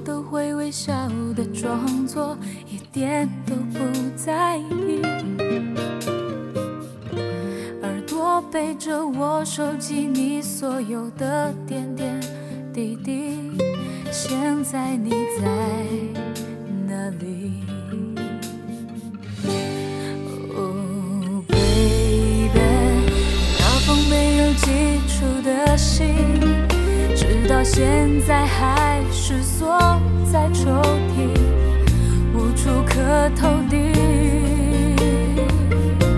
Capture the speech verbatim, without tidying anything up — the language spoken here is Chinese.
都会微笑的装作一点都不在意。耳朵背着我收集你所有的点点滴滴，现在你在哪里？Oh baby， 那封没有寄出的信，直到现在还是锁在抽屉，无处可投递。